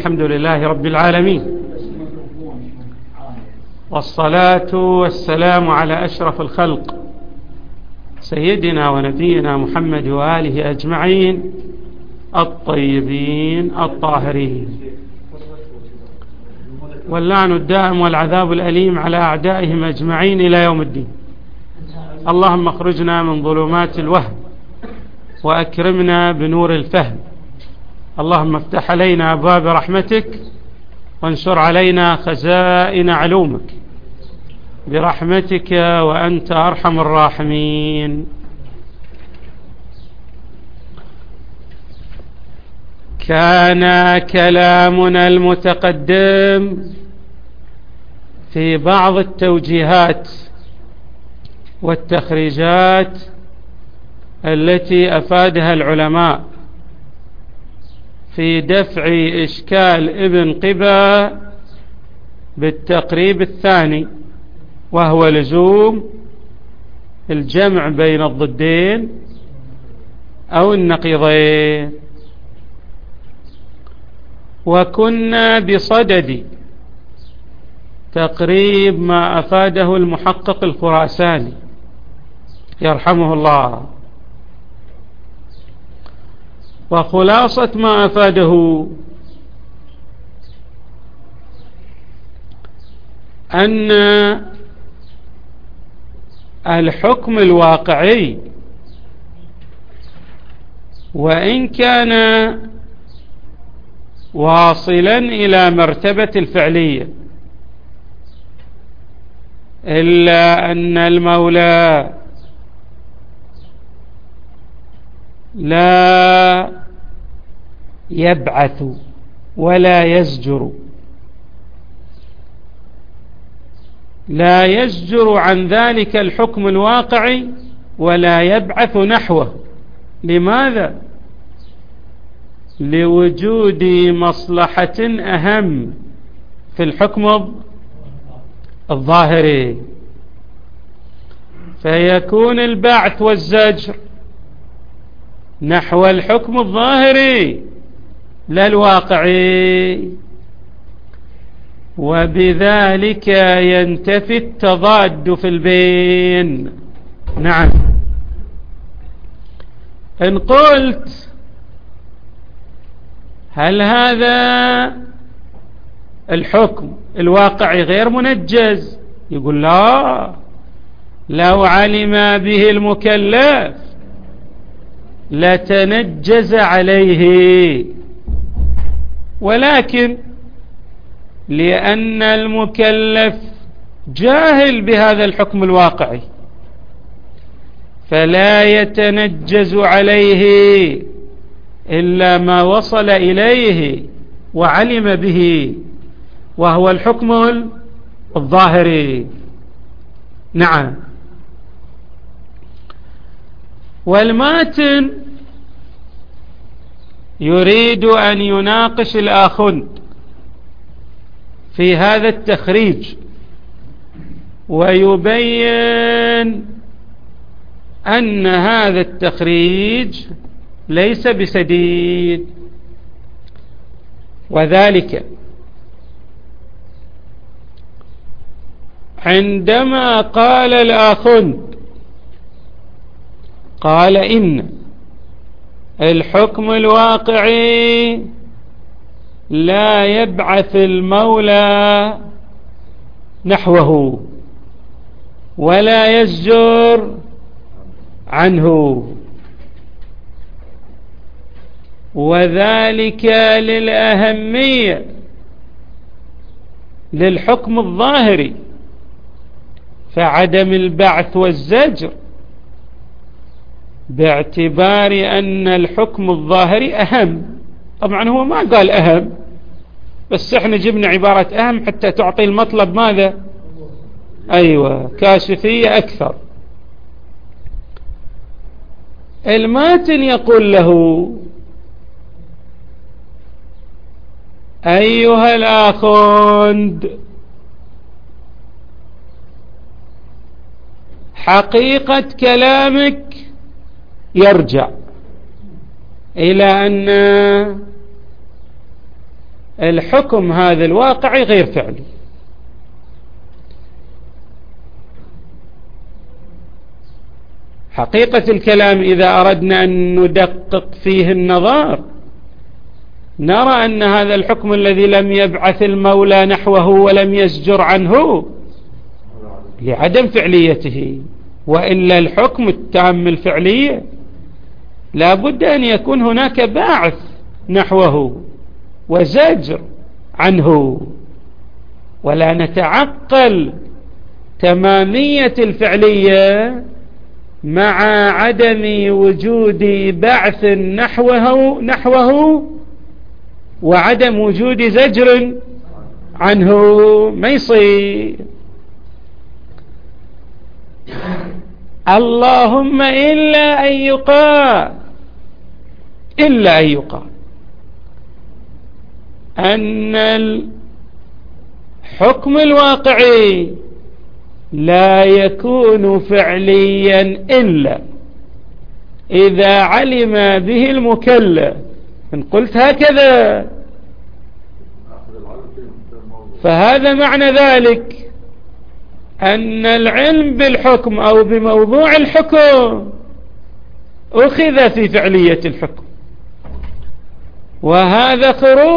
الحمد لله رب العالمين، والصلاة والسلام على أشرف الخلق سيدنا ونبينا محمد وآله أجمعين الطيبين الطاهرين، واللعن الدائم والعذاب الأليم على أعدائهم أجمعين إلى يوم الدين. اللهم اخرجنا من ظلمات الوهم وأكرمنا بنور الفهم، اللهم افتح علينا أبواب رحمتك وانشر علينا خزائن علومك برحمتك وأنت أرحم الراحمين. كان كلامنا المتقدم في بعض التوجيهات والتخريجات التي أفادها العلماء في دفع إشكال ابن قبا بالتقريب الثاني، وهو لزوم الجمع بين الضدين أو النقيضين. وكنا بصدد تقريب ما أفاده المحقق الخراساني يرحمه الله، وخلاصة ما أفاده أن الحكم الواقعي وإن كان واصلا إلى مرتبة الفعلية، إلا أن المولى لا يبعث ولا يزجر، لا يزجر عن ذلك الحكم الواقعي ولا يبعث نحوه. لماذا؟ لوجود مصلحة أهم في الحكم الظاهري، فيكون البعث والزجر نحو الحكم الظاهري لا الواقعي، وبذلك ينتفي التضاد في البين. نعم، إن قلت هل هذا الحكم الواقعي غير منجز؟ يقول لا، لو علم به المكلف لتنجز عليه، ولكن لأن المكلف جاهل بهذا الحكم الواقعي فلا يتنجز عليه إلا ما وصل إليه وعلم به، وهو الحكم الظاهري. نعم، والماتن يريد أن يناقش الآخذ في هذا التخريج ويبين أن هذا التخريج ليس بسديد، وذلك عندما قال الآخذ قال إن الحكم الواقعي لا يبعث المولى نحوه ولا يزجر عنه، وذلك للأهمية للحكم الظاهري، فعدم البعث والزجر باعتبار أن الحكم الظاهري أهم. طبعا هو ما قال أهم، بس احنا جبنا عبارة أهم حتى تعطي المطلب ماذا؟ أيوة، كاشفية أكثر. الماتن يقول له أيها الآخوند، حقيقة كلامك يرجع إلى أن الحكم هذا الواقعي غير فعلي. حقيقة الكلام إذا أردنا أن ندقق فيه النظر نرى أن هذا الحكم الذي لم يبعث المولى نحوه ولم يزجر عنه لعدم فعليته، وإلا الحكم التام الفعلية لا بد أن يكون هناك باعث نحوه وزجر عنه، ولا نتعقل تمامية الفعلية مع عدم وجود بعث نحوه وعدم وجود زجر عنه، ما يصير. اللهم إلا أن يقال أن الحكم الواقعي لا يكون فعليا إلا إذا علم به المكلف. إن قلت هكذا فهذا معنى ذلك أن العلم بالحكم أو بموضوع الحكم أخذ في فعلية الحكم، وهذا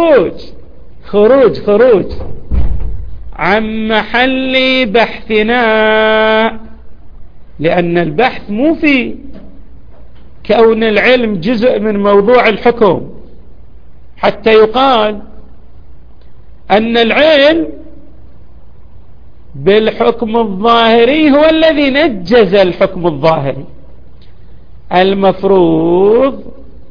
خروج عن محل بحثنا، لأن البحث مو في كون العلم جزء من موضوع الحكم حتى يقال أن العلم بالحكم الظاهري هو الذي نجز الحكم الظاهري. المفروض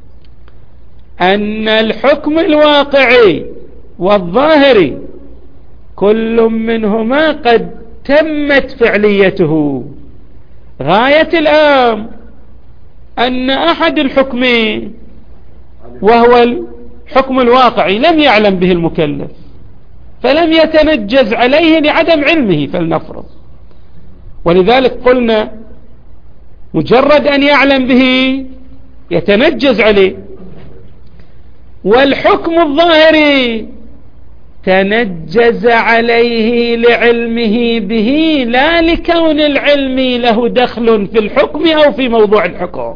أن الحكم الواقعي والظاهري كل منهما قد تمت فعليته. غاية الأمر أن أحد الحكمين وهو الحكم الواقعي لم يعلم به المكلف فلم يتنجز عليه لعدم علمه فلنفرض، ولذلك قلنا مجرد أن يعلم به يتنجز عليه، والحكم الظاهري تنجز عليه لعلمه به لا لكون العلم له دخل في الحكم أو في موضوع الحكم.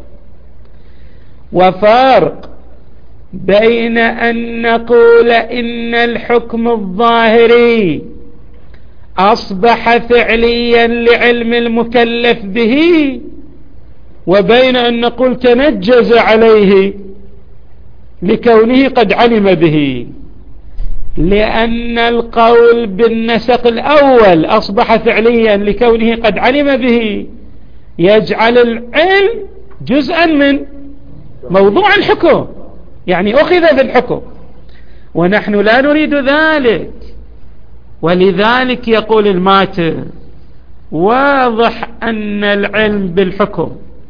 وفرق بين أن نقول إن الحكم الظاهري أصبح فعليا لعلم المكلف به، وبين أن نقول تنجز عليه لكونه قد علم به. لأن القول بالنسق الأول أصبح فعليا لكونه قد علم به يجعل العلم جزءا من موضوع الحكم، يعني أخذ بالحكم، ونحن لا نريد ذلك. ولذلك يقول الماتر واضح أن العلم بالحكم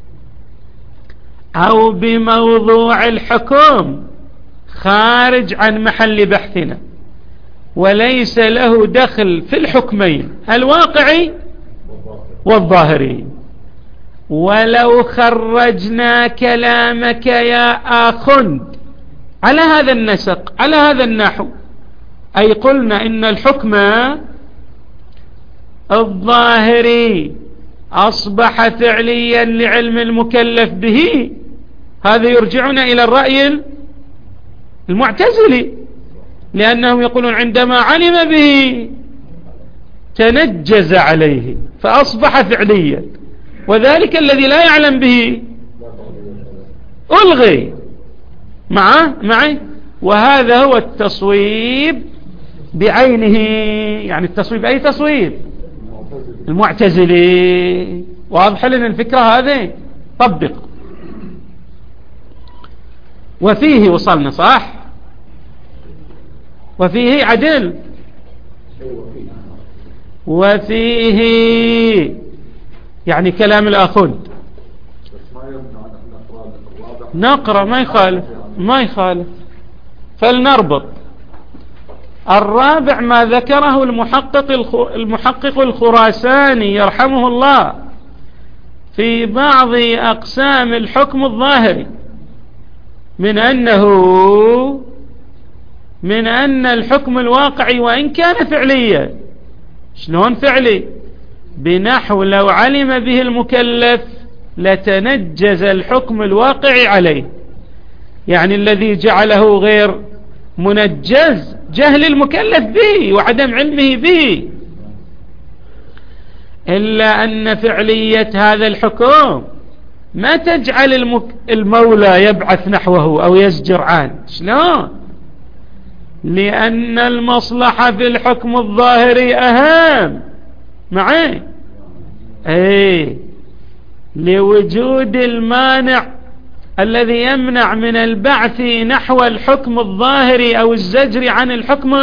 أو بموضوع الحكم خارج عن محل بحثنا وليس له دخل في الحكمين الواقعي والظاهري. ولو خرجنا كلامك يا آخند على هذا النسق على هذا النحو، أي قلنا إن الحكم الظاهري أصبح فعليا لعلم المكلف به، هذا يرجعنا إلى الرأي المعتزلي، لأنهم يقولون عندما علم به تنجز عليه فأصبح فعليا، وذلك الذي لا يعلم به ألغي معي. وهذا هو التصويب بعينه، يعني التصويب أي تصويب المعتزلي. واضح لنا الفكرة هذه؟ طبق. وفيه وصلنا صح، وفيه عدل، وفيه يعني كلام الآخذ نقرأ ما يخالف فلنربط. الرابع ما ذكره المحقق الخراساني يرحمه الله في بعض أقسام الحكم الظاهري من أنه من أن الحكم الواقعي وإن كان فعليا. شلون فعلي؟ بنحو لو علم به المكلف لتنجز الحكم الواقعي عليه، يعني الذي جعله غير منجز جهل المكلف به وعدم علمه به، إلا أن فعلية هذا الحكم ما تجعل المولى يبعث نحوه أو يزجر عنه. شلون؟ لأن المصلحة في الحكم الظاهري أهم معي، لوجود المانع الذي يمنع من البعث نحو الحكم الظاهري أو الزجر عن الحكم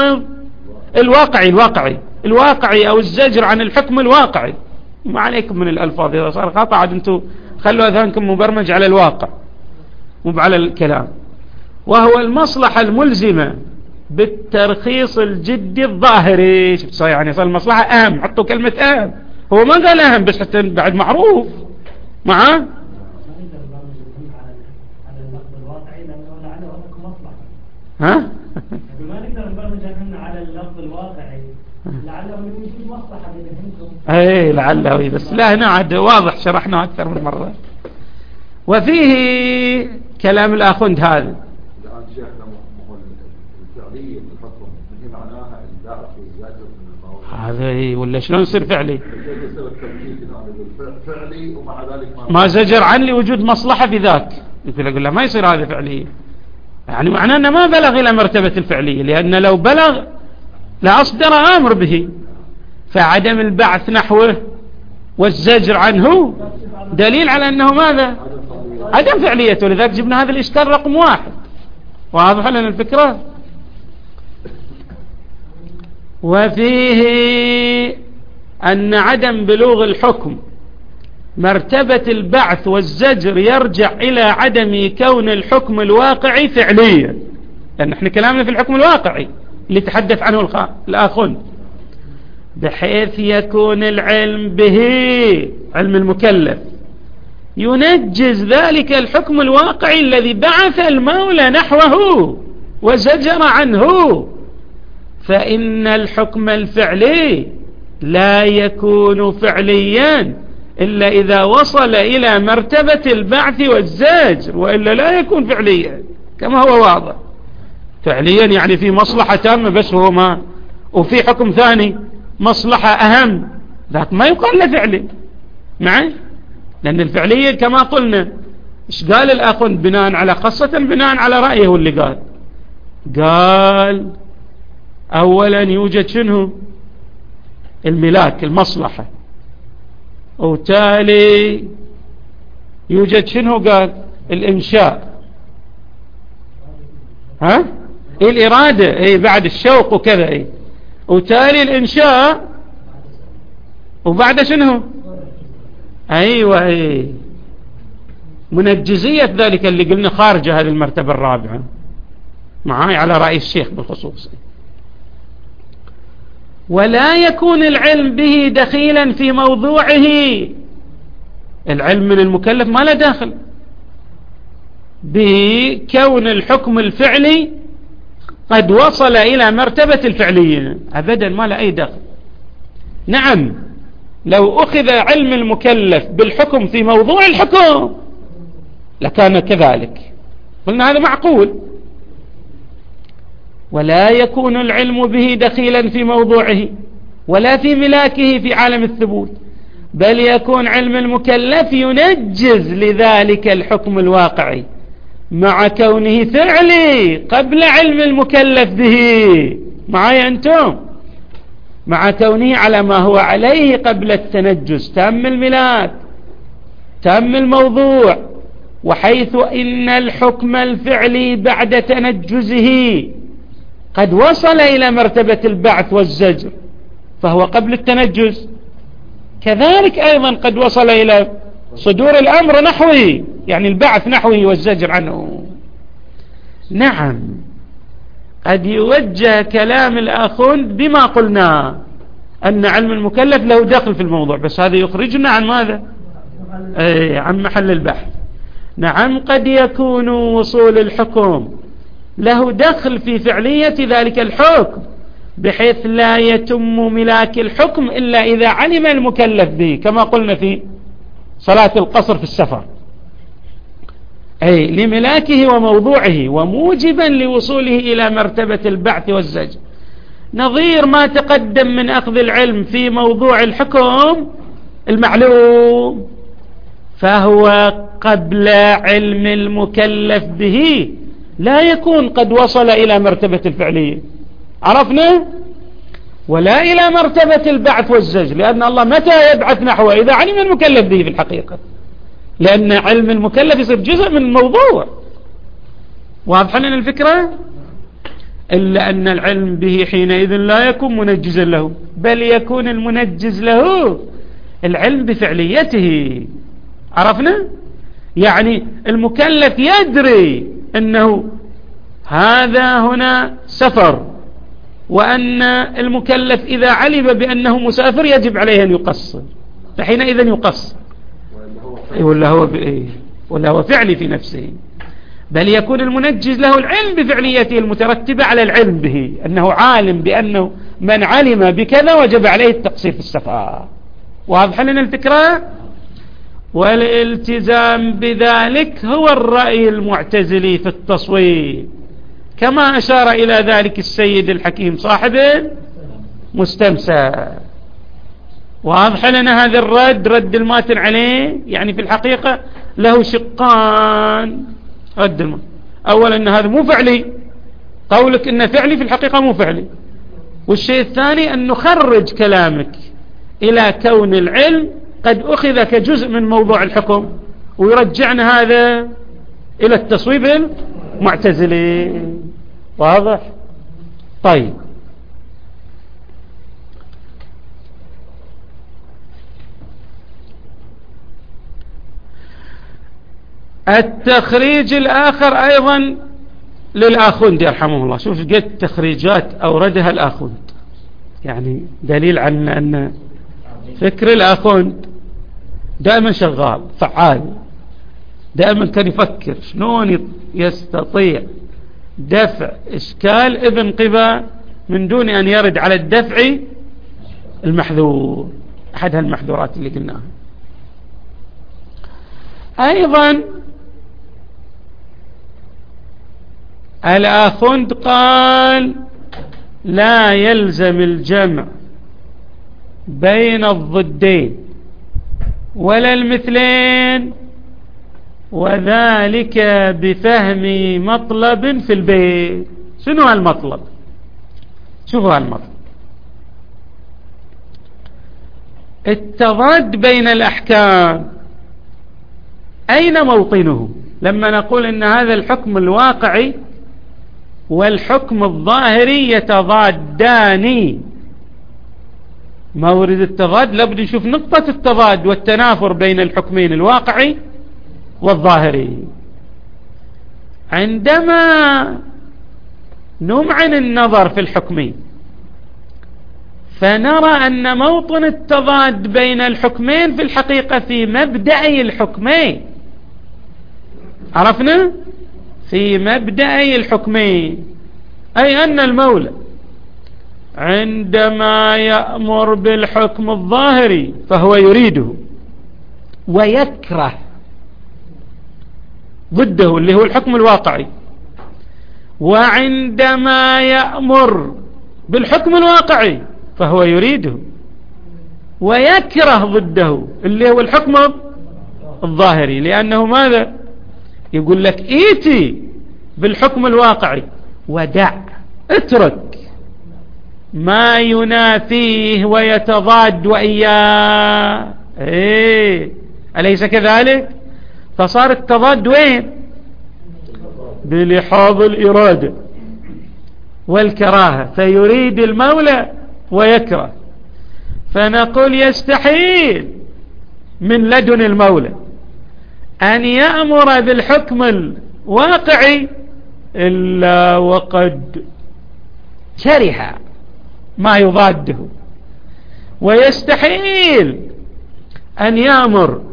الواقعي أو الزجر عن الحكم الواقعي. ما عليكم من الألفاظ، إذا صار خطأ عاد أنتم خلوا أذهانكم مبرمج على الواقع مو على الكلام. وهو المصلحة الملزمة بالترخيص الجدي الظاهري. شفت يعني صار المصلحة أهم، حطوا كلمة أهم، هو ما قال أهم بس حتى بعد معروف معاه. ها؟ ما نقدر نبرمج على اللفظ الواقعي لعله يوجد مصلحة بينهم. اي لعله، بس لا هنا عاد واضح شرحناه أكثر من مرة. وفيه كلام الآخوند هذا. الآن شيخنا الفعلية الحكم هي معناها البعث والزجر من الموت. هذا ولا شلون يصير فعلي؟ فعلي ومع ذلك ما زجر عن لوجود مصلحة في ذاك. يقول له ما يصير هذا فعلي، يعني معناه أنه ما بلغ إلى مرتبة الفعلية، لأن لو بلغ لأصدر أمر به. فعدم البعث نحوه والزجر عنه دليل على أنه ماذا؟ عدم فعليته. ولذلك جبنا هذا الإشكال رقم 1. واضح لنا الفكرة. وفيه أن عدم بلوغ الحكم مرتبة البعث والزجر يرجع إلى عدم كون الحكم الواقعي فعليا، لأن احنا كلامنا في الحكم الواقعي اللي تحدث عنه الآخون، بحيث يكون العلم به علم المكلف ينجز ذلك الحكم الواقعي الذي بعث المولى نحوه وزجر عنه. فإن الحكم الفعلي لا يكون فعليا إلا إذا وصل إلى مرتبة البعث والزجر، وإلا لا يكون فعليا كما هو واضح. فعليا يعني في مصلحة تامة بس هو ما، وفي حكم ثاني مصلحة أهم ذاك ما يقال له فعلي معي، لأن الفعلية كما قلنا إيش قال الأخون بناء على خاصة بناء على رأيه اللي قال أولا يوجد شنو الملاك المصلحة، وتالي يوجد شنو قال الإنشاء، ها الإرادة بعد الشوق وكذا وتالي الإنشاء، وبعد شنو أيوة منجزية ذلك اللي قلنا خارجة هذه المرتبة الرابعة معاي على رأي الشيخ بالخصوص. ولا يكون العلم به دخيلا في موضوعه، العلم من المكلف ما له داخل بكون الحكم الفعلي قد وصل إلى مرتبة الفعلية أبدا، ما له أي دخل. نعم لو أخذ علم المكلف بالحكم في موضوع الحكم لكان كذلك، قلنا هذا معقول. ولا يكون العلم به دخيلا في موضوعه ولا في ملاكه في عالم الثبوت، بل يكون علم المكلف ينجز لذلك الحكم الواقعي مع كونه فعلي قبل علم المكلف به. معي أنتم؟ مع كونه على ما هو عليه قبل التنجز، تام الملاك تام الموضوع. وحيث إن الحكم الفعلي بعد تنجزه قد وصل إلى مرتبة البعث والزجر فهو قبل التنجز، كذلك أيضا قد وصل إلى صدور الأمر نحوه، يعني البعث نحوه والزجر عنه. نعم قد يوجه كلام الآخون بما قلنا أن علم المكلف له دخل في الموضوع، بس هذا يخرجنا عن ماذا؟ عن محل البحث. نعم قد يكون وصول الحكم له دخل في فعلية ذلك الحكم، بحيث لا يتم ملاك الحكم إلا إذا علم المكلف به، كما قلنا في صلاة القصر في السفر، أي لملاكه وموضوعه وموجبا لوصوله إلى مرتبة البعث والزجر، نظير ما تقدم من أخذ العلم في موضوع الحكم المعلوم، فهو قبل علم المكلف به لا يكون قد وصل إلى مرتبة الفعلية، عرفنا؟ ولا إلى مرتبة البعث والزجر، لأن الله متى يبعث نحوه؟ إذا علم المكلف به في الحقيقة، لأن علم المكلف يصير جزء من الموضوع. واضح لنا الفكرة؟ إلا أن العلم به حينئذ لا يكون منجزا له، بل يكون المنجز له العلم بفعليته. عرفنا؟ يعني المكلف يدري أنه هذا هنا سفر، وأن المكلف إذا علم بأنه مسافر يجب عليه أن يقصر، فحينئذ يقصر، ولا هو فعلي في نفسه، بل يكون المنجز له العلم بفعليته المترتبة على العلم به، أنه عالم بأنه من علم بكذا وجب عليه التقصير في السفر. واضح لنا الفكرة؟ والالتزام بذلك هو الرأي المعتزلي في التصويب، كما أشار إلى ذلك السيد الحكيم صاحب مستمسك. واضح لنا هذا الرد، رد الماتن عليه، يعني في الحقيقة له شقان. رد الماتن أولا أن هذا مو فعلي، قولك إنه فعلي في الحقيقة مو فعلي، والشيء الثاني أن نخرج كلامك إلى كون العلم قد أخذ كجزء من موضوع الحكم، ويرجعنا هذا إلى التصويب المعتزلي. واضح؟ طيب، التخريج الآخر أيضا للآخوند يرحمه الله. شوف قد تخريجات أوردها الآخوند، يعني دليل عن أن فكر الآخوند دائما شغال فعال، دائما كان يفكر شلون يستطيع دفع إشكال ابن قبا من دون أن يرد على الدفع المحذور، أحد المحذورات اللي قلناها. أيضا الآخوند قال لا يلزم الجمع بين الضدين ولا المثلين، وذلك بفهم مطلب في البيت. شنو هالمطلب؟ شوفوا هالمطلب، التضاد بين الأحكام أين موطنه؟ لما نقول إن هذا الحكم الواقعي والحكم الظاهري يتضادان، مورد التضاد لابد نشوف نقطة التضاد والتنافر بين الحكمين الواقعي والظاهري. عندما نمعن النظر في الحكمين فنرى أن موطن التضاد بين الحكمين في الحقيقة في مبدأي الحكمين. عرفنا؟ في مبدأي الحكمين، أي أن المولى عندما يأمر بالحكم الظاهري فهو يريده ويكره ضده اللي هو الحكم الواقعي، وعندما يأمر بالحكم الواقعي فهو يريده ويكره ضده اللي هو الحكم الظاهري. لأنه ماذا يقول لك؟ ايتي بالحكم الواقعي ودع، اترك ما ينافيه ويتضاد وإياه. أليس كذلك؟ فصار التضاد وين؟ بلحاظ الإرادة والكراهة، فيريد المولى ويكره. فنقول يستحيل من لدن المولى أن يأمر بالحكم الواقعي إلا وقد كره ما يضاده، ويستحيل أن يأمر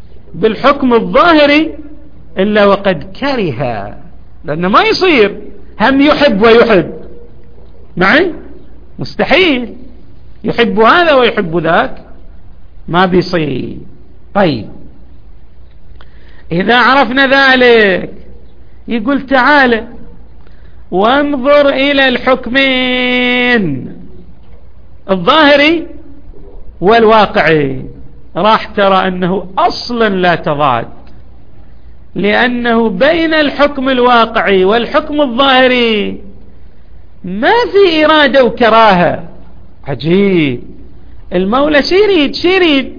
بالحكم الظاهري إلا وقد كره، لأنه ما يصير هم يحب ويحب معي؟ مستحيل يحب هذا ويحب ذاك، ما بيصير. طيب إذا عرفنا ذلك يقول تعالى وانظر إلى الحكمين الظاهري والواقعي، راح ترى أنه أصلا لا تضاد، لأنه بين الحكم الواقعي والحكم الظاهري ما في إرادة وكراهة. عجيب، المولى شيريد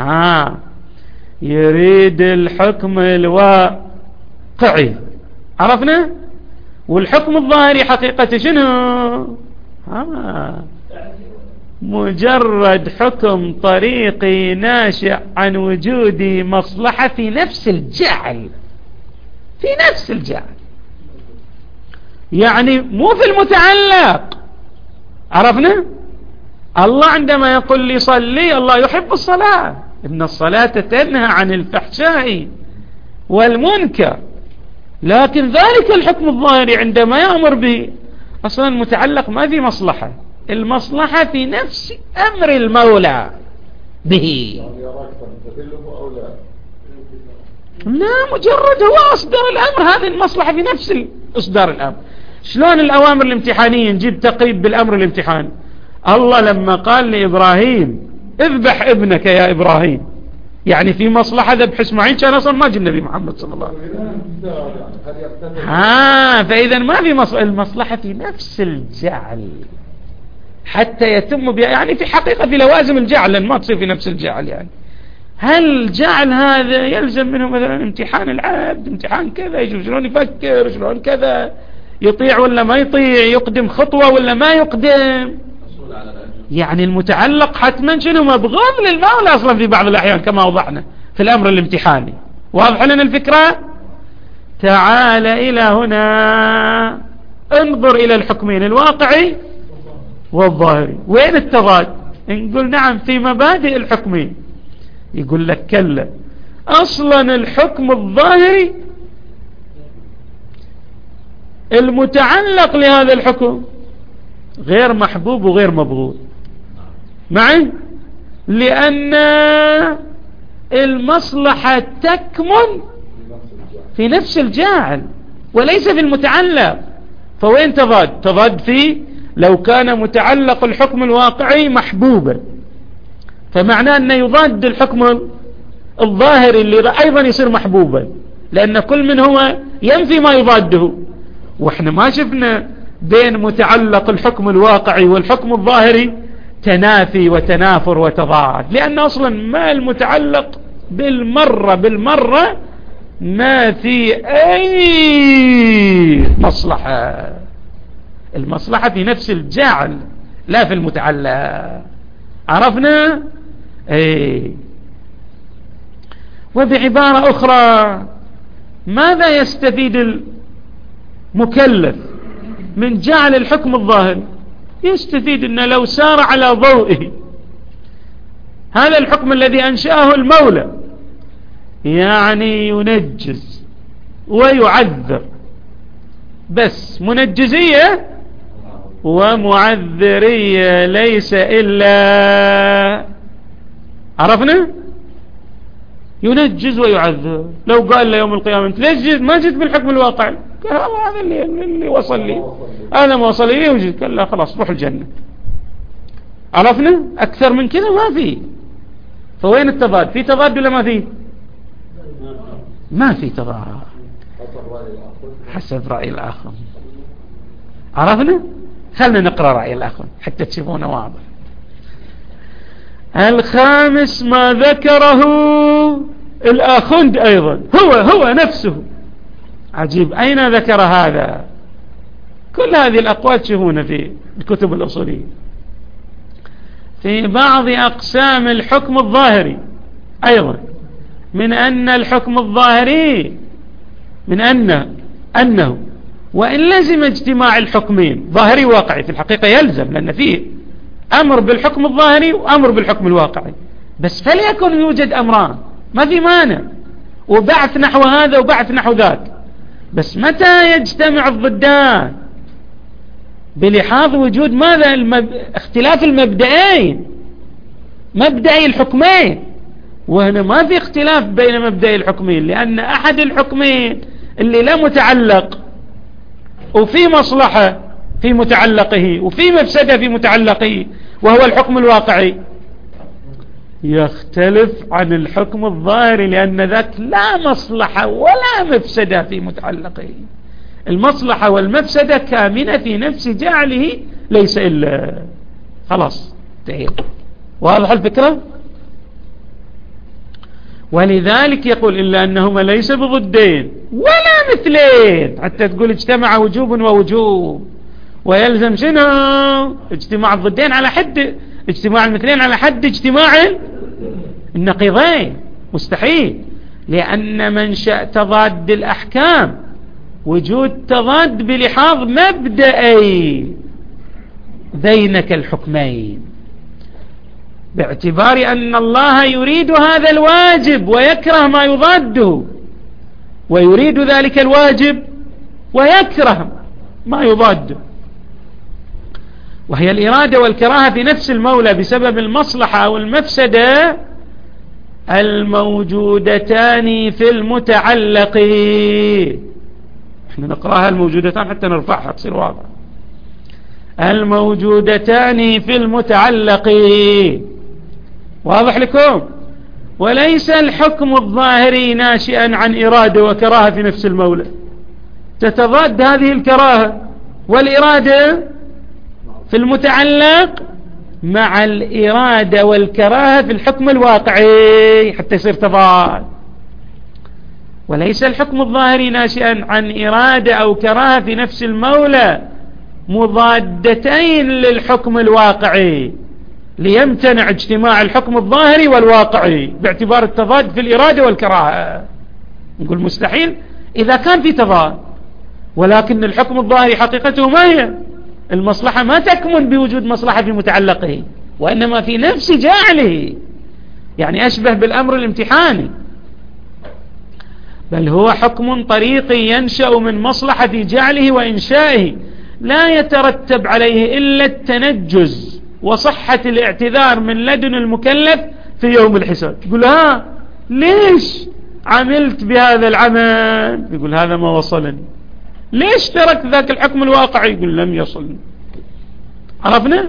يريد الحكم الواقعي، عرفنا، والحكم الظاهري حقيقة شنو؟ مجرد حكم طريقي ناشئ عن وجود مصلحة في نفس الجعل، في نفس الجعل، يعني مو في المتعلق. عرفنا؟ الله عندما يقول لي صلي، الله يحب الصلاة، إن الصلاة تنهى عن الفحشاء والمنكر، لكن ذلك الحكم الظاهري عندما يأمر به أصلا متعلق ما في مصلحة، المصلحة في نفس أمر المولى به. لا، مجرد هو أصدر الأمر، هذه المصلحة في نفس إصدار الأمر. شلون الأوامر الامتحانية نجيب تقريب بالأمر الامتحاني؟ الله لما قال لإبراهيم اذبح ابنك يا إبراهيم، يعني في مصلحة ذبح إسماعيل، كان أصلا ما جاء النبي محمد صلى الله عليه وسلم. فإذا ما في المصلحة في نفس الجعل حتى يتم يعني في حقيقة في لوازم الجعل، لأن ما تصير في نفس الجعل. يعني هل جعل هذا يلزم منه مثلا امتحان العبد، امتحان كذا، يشوف شلون يفكر، شلون كذا، يطيع ولا ما يطيع، يقدم خطوة ولا ما يقدم. يعني المتعلق حتما شنو؟ مبغض للمولى أصلا في بعض الأحيان كما وضعنا في الأمر الامتحاني. واضح لنا الفكرة؟ تعال إلى هنا، انظر إلى الحكمين الواقعي والظاهري، وين التضاد؟ نقول نعم في مبادئ الحكمين. يقول لك كلا، أصلا الحكم الظاهري المتعلق لهذا الحكم غير محبوب وغير مبغوض معي، لأن المصلحة تكمن في نفس الجاعل وليس في المتعلق. فوين تضاد؟ تضاد فيه لو كان متعلق الحكم الواقعي محبوبا، فمعناه أنه يضاد الحكم الظاهري اللي أيضا يصير محبوبا، لأن كل من هو ينفي ما يضاده. وإحنا ما شفنا بين متعلق الحكم الواقعي والحكم الظاهري تنافي وتنافر وتضاد، لأن أصلا ما المتعلق بالمرة ما في أي مصلحة، المصلحة في نفس الجعل لا في المتعلق. عرفنا؟ وبعبارة أخرى، ماذا يستفيد المكلف من جعل الحكم الظاهري؟ يستفيد أنه لو سار على ضوئه هذا الحكم الذي أنشأه المولى، يعني ينجز ويعذر، بس منجزية ومعذرية، ليس إلا، عرفنا، ينجز ويعذر. لو قال له يوم القيامة انت ليش ما جيت بالحكم الواقعي؟ قال هذا اللي وصل لي، هذا ما وصل لي وجيت. قال لا خلاص روح الجنة. عرفنا؟ أكثر من كذا ما في. فوين التضاد؟ في تضاد ولا ما في؟ ما في تضاد حسب رأي الآخر. عرفنا؟ خلنا نقرأ رأي الآخر حتى تشوفونه واضح. الخامس ما ذكره الآخند أيضا، هو نفسه. عجيب، أين ذكر هذا؟ كل هذه الأقوال تشوفونها في الكتب الأصولية. في بعض أقسام الحكم الظاهري أيضا، من أن الحكم الظاهري من أنه وإن لزم اجتماع الحكمين ظاهري واقعي، في الحقيقة يلزم، لأن فيه أمر بالحكم الظاهري وأمر بالحكم الواقعي، بس فليكن يوجد أمران، ما في مانع، وبعث نحو هذا وبعث نحو ذاك، بس متى يجتمع الضدان؟ بلحاظ وجود ماذا؟ اختلاف المبدئين، مبدئي الحكمين. وهنا ما في اختلاف بين مبدئي الحكمين، لأن أحد الحكمين اللي لا متعلق وفي مصلحة في متعلقه وفي مفسدة في متعلقه وهو الحكم الواقعي يختلف عن الحكم الظاهري، لأن ذاك لا مصلحة ولا مفسدة في متعلقه. المصلحة والمفسدة كامنة في نفس جعله، ليس إلا خلاص تعيب. واضح الفكرة؟ ولذلك يقول إلا أنهما ليس بضدين ولا مثلين، حتى تقول اجتمع وجوب ووجوب، ويلزم شنو؟ اجتماع الضدين على حد اجتماع المثلين على حد اجتماع النقيضين، مستحيل. لأن منشأ تضاد الأحكام وجود تضاد بلحاظ مبدئي بينك الحكمين، باعتبار أن الله يريد هذا الواجب ويكره ما يضاده، ويريد ذلك الواجب ويكره ما يضاده، وهي الإرادة والكراهة في نفس المولى بسبب المصلحة أو المفسدة الموجودتان في المتعلق. احنا نقرأها الموجودتان حتى نرفعها تصير واضحة. الموجودتان في المتعلق، واضح لكم؟ وليس الحكم الظاهري ناشئا عن إرادة وكراهة في نفس المولى، تتضاد هذه الكراهة والإرادة في المتعلق مع الإرادة والكراهة في الحكم الواقعي حتى يصير تضاد. وليس الحكم الظاهري ناشئا عن إرادة أو كراهة في نفس المولى مضادتين للحكم الواقعي، ليمتنع اجتماع الحكم الظاهري والواقعي باعتبار التضاد في الإرادة والكراهة. نقول مستحيل إذا كان في تضاد، ولكن الحكم الظاهري حقيقته ما هي؟ المصلحة ما تكمن بوجود مصلحة في متعلقه، وإنما في نفس جعله، يعني أشبه بالأمر الامتحاني، بل هو حكم طريقي ينشأ من مصلحة في جعله وإنشائه، لا يترتب عليه إلا التنجز وصحة الاعتذار من لدن المكلف في يوم الحساب. يقول ها ليش عملت بهذا العمل؟ يقول هذا ما وصلني. ليش ترك ذاك الحكم الواقعي؟ يقول لم يصلني. عرفنا؟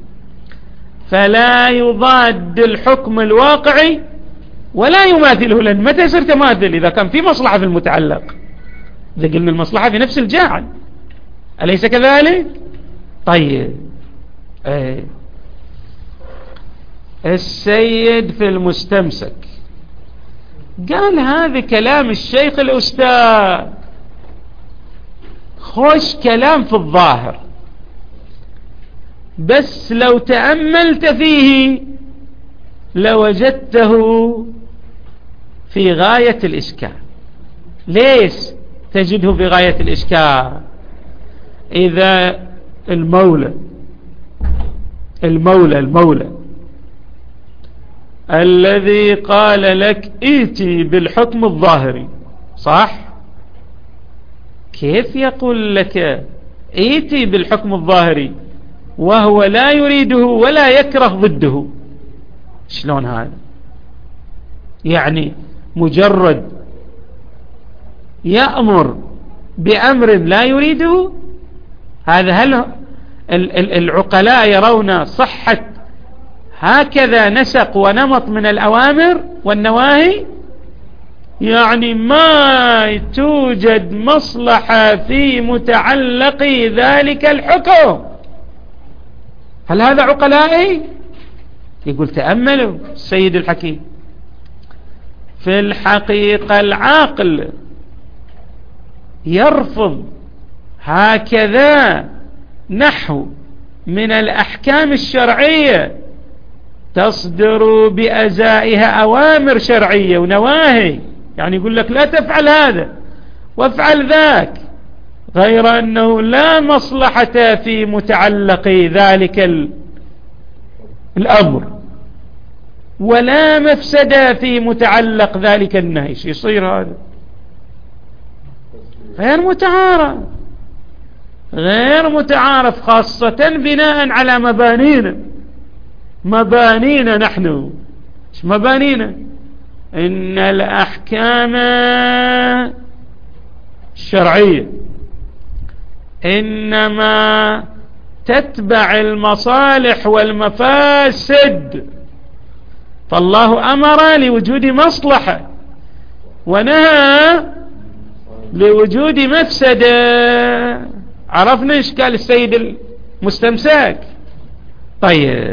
فلا يضاد الحكم الواقعي ولا يماثله، لأن متى يصير تماثل؟ إذا كان في مصلحة في المتعلق. إذا قلنا المصلحة في نفس الجاعل، أليس كذلك؟ طيب السيد في المستمسك قال هذا كلام الشيخ الأستاذ، خوش كلام في الظاهر، بس لو تأملت فيه لوجدته في غاية الإشكال. ليش تجده في غاية الإشكال؟ إذا المولى الذي قال لك ائتي بالحكم الظاهري، صح؟ كيف يقول لك ائتي بالحكم الظاهري وهو لا يريده ولا يكره ضده؟ شلون هذا؟ يعني مجرد يأمر بأمر لا يريده؟ هذا هل العقلاء يرون صحة هكذا نسق ونمط من الأوامر والنواهي؟ يعني ما توجد مصلحة في متعلق ذلك الحكم. هل هذا عقلائي؟ يقول تأملوا السيد الحكيم، في الحقيقة العاقل يرفض هكذا نحو من الأحكام الشرعية تصدر بأزائها أوامر شرعية ونواهي، يعني يقول لك لا تفعل هذا وافعل ذاك، غير أنه لا مصلحة في متعلق ذلك الأمر ولا مفسدة في متعلق ذلك النهي. شو يصير هذا؟ غير متعارض. غير متعارف، خاصة بناء على مبانينا نحن. ايش مبانينا؟ إن الأحكام الشرعية إنما تتبع المصالح والمفاسد، فالله أمر لوجود مصلحة ونهى لوجود مفسدة. عرفنا إشكال السيد المستمسك. طيب،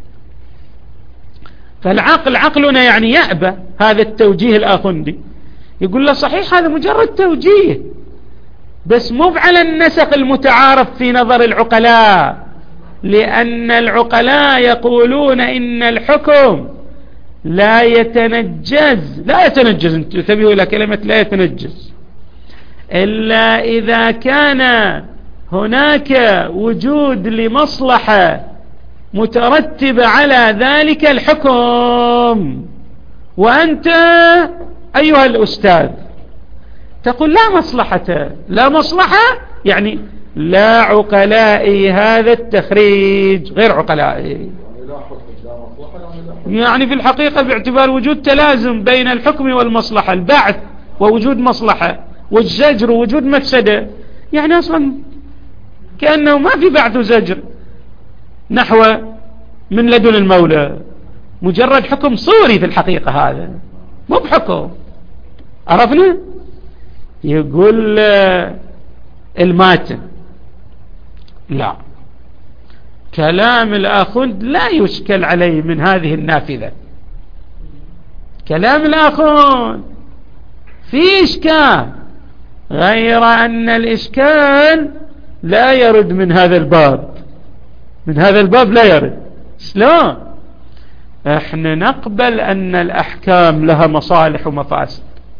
فالعقل عقلنا يعني يأبى هذا التوجيه الآخندي، يقول له صحيح هذا مجرد توجيه بس مو على النسق المتعارف في نظر العقلاء، لأن العقلاء يقولون إن الحكم لا يتنجز انتبهوا إلى كلمة لا يتنجز إلا إذا كان هناك وجود لمصلحة مترتبة على ذلك الحكم. وأنت أيها الأستاذ تقول لا مصلحة يعني لا عقلائي هذا التخريج غير عقلائي، يعني في الحقيقة باعتبار وجود تلازم بين الحكم والمصلحة، البعث ووجود مصلحة والزجر ووجود مفسدة، يعني أصلا كأنه ما في بعث وزجر نحو من لدن المولى، مجرد حكم صوري في الحقيقة، هذا مو بحكم. عرفنا؟ يقول الماتن لا، كلام الآخوند لا يشكل عليه من هذه النافذة، كلام الآخوند في إشكال، غير أن الإشكال لا يرد من هذا الباب، لا يرد. شلون؟ احنا نقبل أن الأحكام لها مصالح ومفاسد،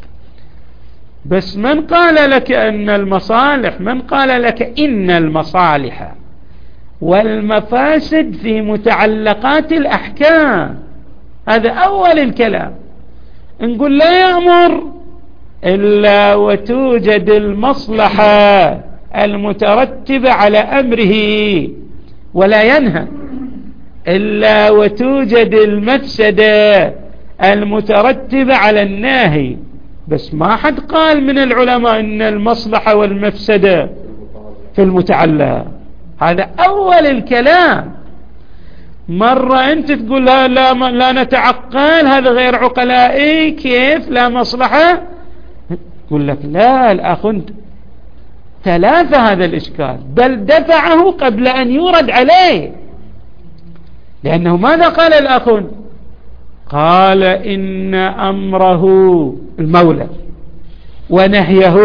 بس من قال لك أن المصالح، من قال لك إن المصالح والمفاسد في متعلقات الأحكام؟ هذا أول الكلام. نقول لا يأمر إلا وتوجد المصلحة المترتبة على أمره، ولا ينهى إلا وتوجد المفسدة المترتبة على الناهي. بس ما حد قال من العلماء إن المصلحة والمفسدة في المتعلق. هذا أول الكلام. مرة أنت تقول لا نتعقل، هذا غير عقلائي، كيف لا مصلحة؟ يقول لك لا، الأخوند تلافى هذا الإشكال، بل دفعه قبل أن يورد عليه. لأنه ماذا قال الأخوند؟ قال إن أمره المولى ونهيه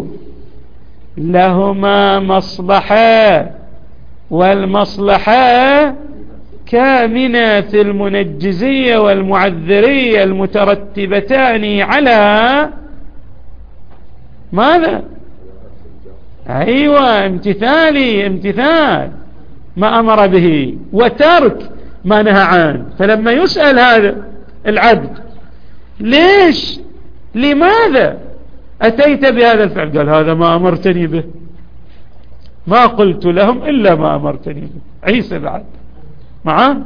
لهما مصلحة، والمصلحة كامنة في المنجزية والمعذرية المترتبتان على ماذا؟ أيوة، امتثال ما أمر به وترك ما نهى عنه. فلما يسأل هذا العبد ليش، لماذا أتيت بهذا الفعل؟ قال هذا ما أمرتني به، ما قلت لهم إلا ما أمرتني به. عيسى بعد معاه،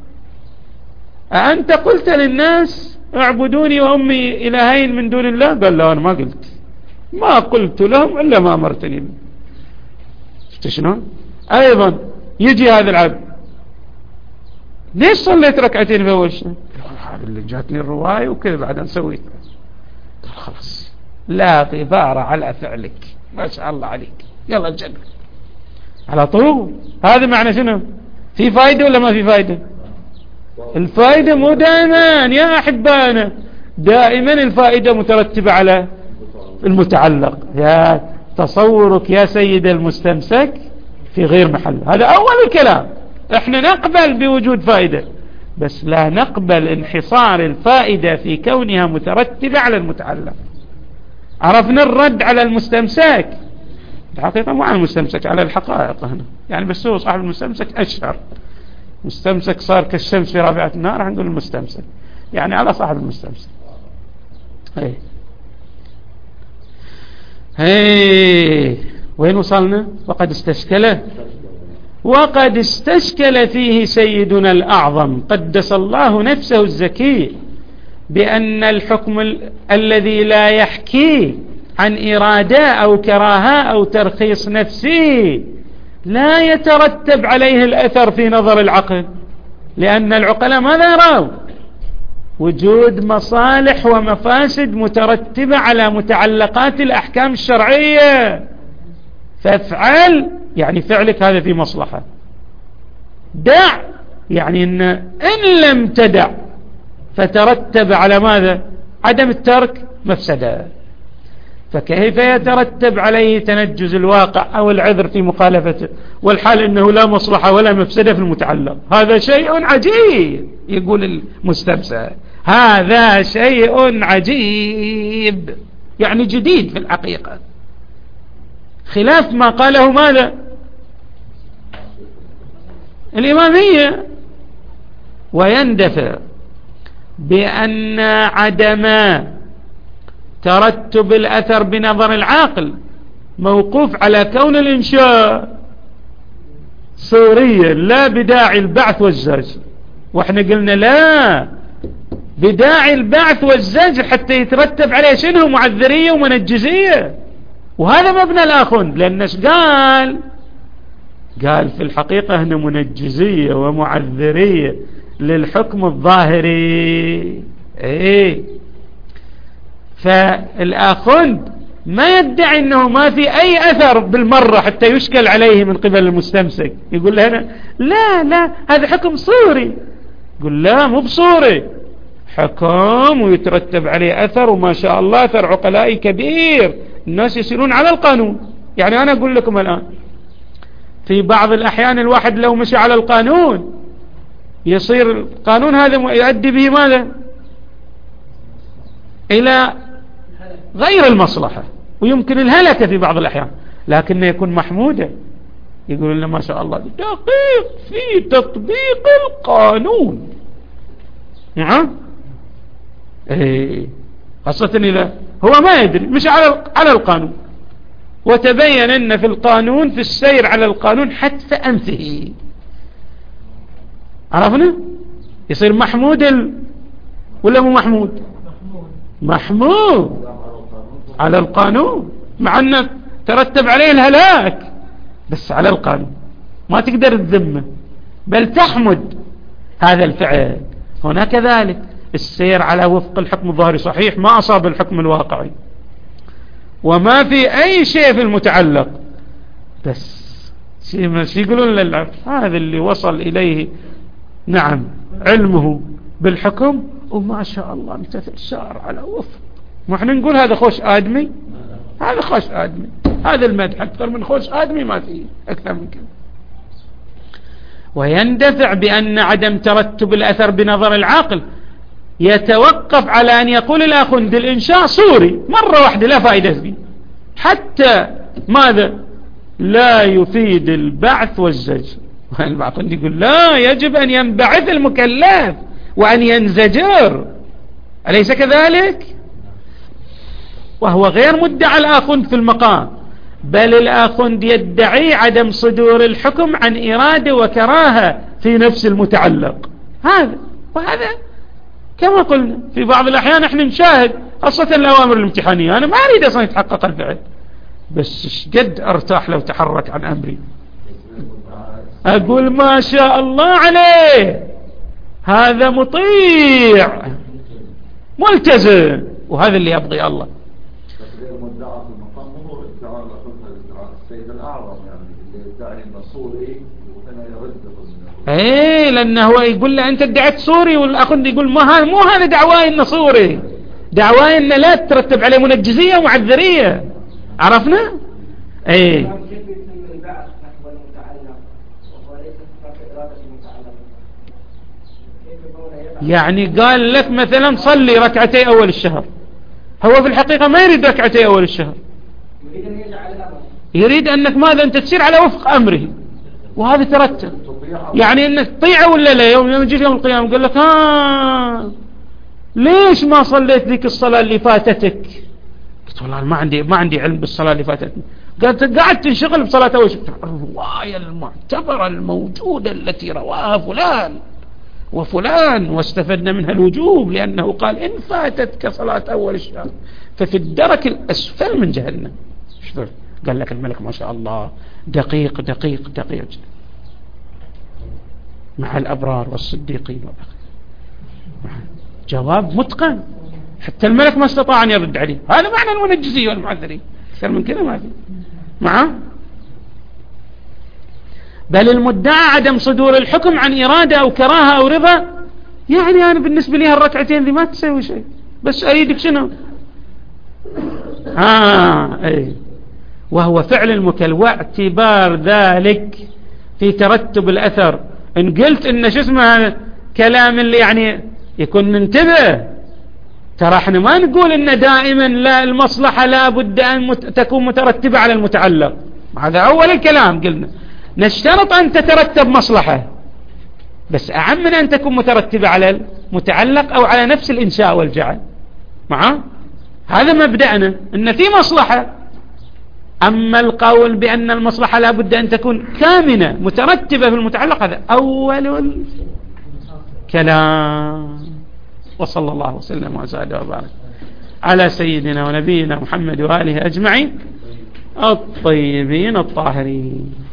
أنت قلت للناس اعبدوني وأمي إلهين من دون الله؟ قال لا، أنا ما قلت لهم إلا ما أمرتني به. شلون؟ أيضا يجي هذا العبد، ليش صليت ركعتين في أول شيء؟ هذا اللي جاتني الرواية وكذا بعدين سويت. خلاص، لا غبار على فعلك، ما شاء الله عليك، يلا الجنة على طول. هذا معنى شنو؟ في فايدة ولا ما في فايدة؟ الفايدة مو دائما يا أحبانا، دائما الفائدة مترتبة على المتعلق. يا تصورك يا سيد المستمسك في غير محل. هذا أول الكلام. احنا نقبل بوجود فائدة، بس لا نقبل انحصار الفائدة في كونها مترتبة على المتعلق. عرفنا الرد على المستمسك، الحقيقة مو على المستمسك، على الحقائق هنا يعني، بس هو صاحب المستمسك أشهر. مستمسك صار كالشمس في رابعة النهار، هنقول المستمسك يعني على صاحب المستمسك. هي وين وصلنا؟ وقد استشكل فيه سيدنا الأعظم قدس الله نفسه الزكي بأن الحكم الذي لا يحكي عن إرادة أو كراهة أو ترخيص نفسي لا يترتب عليه الأثر في نظر العقل، لأن العقلاء ماذا يرون؟ وجود مصالح ومفاسد مترتبة على متعلقات الأحكام الشرعية، فافعل يعني فعلك هذا في مصلحة، دع يعني إن لم تدع فترتب على ماذا؟ عدم الترك مفسدة، فكيف يترتب عليه تنجز الواقع أو العذر في مخالفته والحال إنه لا مصلحة ولا مفسدة في المتعلق؟ هذا شيء عجيب، يقول المستمسك، هذا شيء عجيب يعني جديد في الحقيقة، خلاف ما قاله ماذا؟ الإمامية. ويندفع بأن عدم ترتب الأثر بنظر العاقل موقوف على كون الإنشاء صوريا لا بداعي البعث والزجر، واحنا قلنا لا، بداعي البعث والزجر حتى يترتب عليه شنو؟ معذرية ومنجزية، وهذا مبنى الآخوند، لأنش قال في الحقيقة هنا منجزية ومعذرية للحكم الظاهري. فالآخوند ما يدعي أنه ما في أي أثر بالمرة حتى يشكل عليه من قبل المستمسك، يقول له هنا لا هذا حكم صوري، يقول لا مو بصوري، حكم ويترتب عليه أثر، وما شاء الله أثر عقلائي كبير، الناس يسيرون على القانون. يعني أنا أقول لكم الآن في بعض الأحيان الواحد لو مشي على القانون يصير القانون هذا يؤدي به ماذا؟ إلى غير المصلحة ويمكن الهلكة في بعض الأحيان، لكنه يكون محمودا، يقول لنا ما شاء الله دقيق في تطبيق القانون. نعم خاصة إذا هو ما يدري مش على القانون، وتبين أن في القانون في السير على القانون حتف أنفه، عرفنا؟ يصير محمود ولا مو محمود؟ محمود على القانون، مع أنه ترتب عليه الهلاك، بس على القانون ما تقدر تذمه بل تحمد هذا الفعل. هنا كذلك السير على وفق الحكم الظاهري صحيح، ما أصاب الحكم الواقعي وما في أي شيء في المتعلق، بس يقولون للعبد هذا اللي وصل إليه نعم علمه بالحكم وما شاء الله امتثل شار على وفق، ما احنا نقول هذا خوش آدمي، هذا خوش آدمي، هذا المدح أكثر من خوش آدمي ما فيه أكثر من كده. ويندفع بأن عدم ترتب الأثر بنظر العاقل يتوقف على أن يقول الآخوند الإنشاء صوري مرة واحدة لا فائدة فيه، حتى ماذا؟ لا يفيد البعث والزجر. البعض يقول لا، يجب أن ينبعث المكلف وأن ينزجر، أليس كذلك؟ وهو غير مدعى الآخوند في المقام، بل الآخوند يدعي عدم صدور الحكم عن إرادة وكراهة في نفس المتعلق. وهذا كما قلنا في بعض الأحيان احنا نشاهد خاصة الأوامر الامتحانية، أنا ما أريد أصلا يتحقق الفعل، بس شقد أرتاح لو تحرك عن أمري، أقول ما شاء الله عليه هذا مطيع ملتزم، وهذا اللي يبغي الله. السيد الأعظم يعني اللي يدعي النصوري وهنا يرد لأنه هو يقول له أنت ادعيت صوري، والأخوند يقول مو هذا دعواي النصوري، دعواي أن لا ترتب عليه منجزية ومعذرية، عرفنا؟ يعني قال لك مثلا صلي ركعتي أول الشهر، هو في الحقيقة ما يريد ركعتي أول الشهر، يريد أنك ماذا أنت تسير على وفق أمره، وهذا ترتب يعني أنك تطيعه ولا لا. يوم يجي يوم القيامة قال لك ليش ما صليت ذيك الصلاة اللي فاتتك؟ قلت والله ما عندي علم بالصلاة اللي فاتتني. قعدت تنشغل بصلاة أول شيء، الرواية المعتبرة الموجودة التي رواها فلان وفلان واستفدنا منها الوجوب، لأنه قال إن فاتتك صلاة أول الشهر ففي الدرك الأسفل من جهنم. قال لك الملك ما شاء الله دقيق دقيق دقيق مع الأبرار والصديقين جواب متقن، حتى الملك ما استطاع أن يرد عليه. هذا معنى المنجزي والمعذري، أكثر من كذا ما في معه. بل المدعى عدم صدور الحكم عن إرادة أو كراهة أو رضا، يعني أنا بالنسبة لي هالركعتين دي ما تسوي شيء، بس أريدك شنو؟ أي وهو فعل المكلف واعتبار ذلك في ترتب الأثر. إن قلت إن شو اسمه كلام اللي يعني يكون ننتبه، ترى احنا ما نقول إن دائما لا المصلحة لا بد أن تكون مترتبة على المتعلق، هذا أول الكلام قلنا نشترط أن تترتب مصلحة، بس أهم من أن تكون مترتبة على المتعلق أو على نفس الإنشاء والجعل. هذا مبدأنا إن في مصلحة. أما القول بأن المصلحة لا بد أن تكون كامنة مترتبة في المتعلق، هذا أول الكلام. وصلى الله وسلم وزاد وبارك على سيدنا ونبينا محمد وآله أجمعين الطيبين الطاهرين.